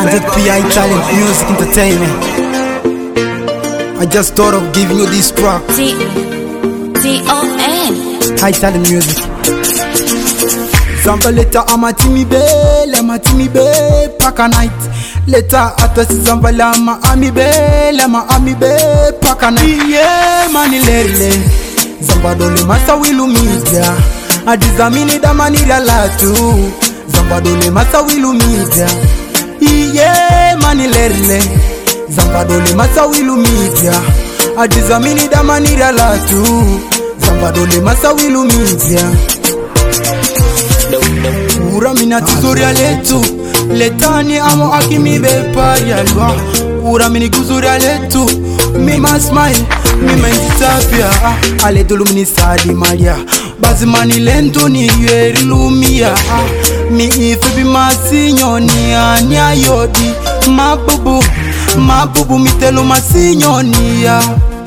ZPI Talent Music Entertainment. I just thought of giving you this track. T-O-N High Talent Music. Zamba leta amatimi be paka night. Leta atasi zamba lama ami be paka night. Yeah mani lerle. Zamba dole masa wilu media. Adizamini damani ralatu. Zamba dole masa wilu media. Iye mani lerle. Zamba dole masa wilu media. Adizamini damani ralatu. Zamba dole masa wilu media. Ura mina tuzoria letu. Letani amo akimi bepa yalwa. Ura mini kuzuria letu. Mi ma smile, mi mentitapia. Ale dolumini sadi maria. Bazimani lento ni yueri lumia. Mi ife bi masinyoni anya yodi. Mabubu mitelu masinyoni ya.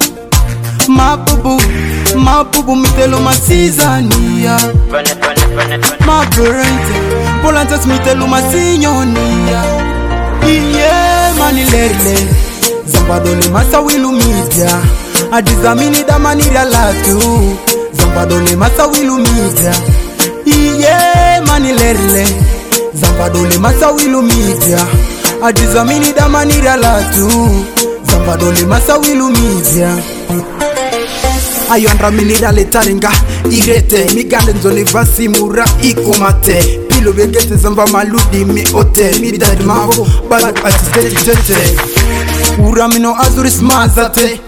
Mabubu mitelu masizania. My parents, Polantas mitelu masinyoni ya. Iye mani lerle. Zamba dole masa wilu media. Adizamini damani ralatu. Zamba dole masa wilu media. Iye mani lerle. Zamba dole masa wilu media. Adizamini damani ralatu. Zamba dole masa wilu media. Ayondra minira letaringa irete. Migande nzone vasi mura ikumate. Pilo begete zamba maludi mi ote. Mi dad mavo balu atitete. Ura mino azuris mazate.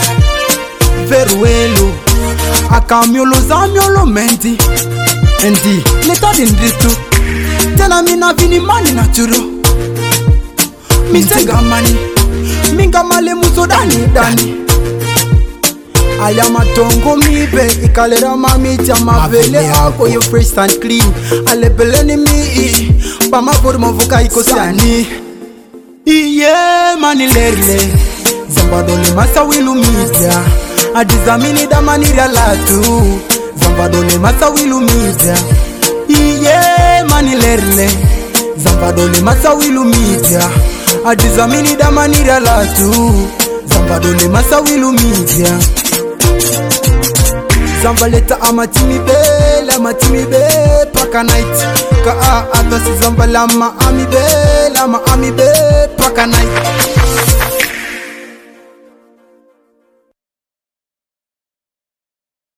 Veruelo akamiolo zamiolo menti. Endi leta dindritu. Tena mina vini mani naturo. Misega mani. Minga male muso dani. Ayama tongo mibe ikalera mamiti amavele ako yo fresh and clean. Alebeleni mi bama for mavuka ikosani. Iye mani lerle. Zamba dole masa wilu media. Adizamini damani ralatu. Zamba dole masa wilu media. Iye mani lerle. Zamba dole masa wilu media. Adizamini damani ralatu. Zamba dole masa wilu media. Zamba leta amatimi be paka night. Ka atasi zamba lama ami be paka night.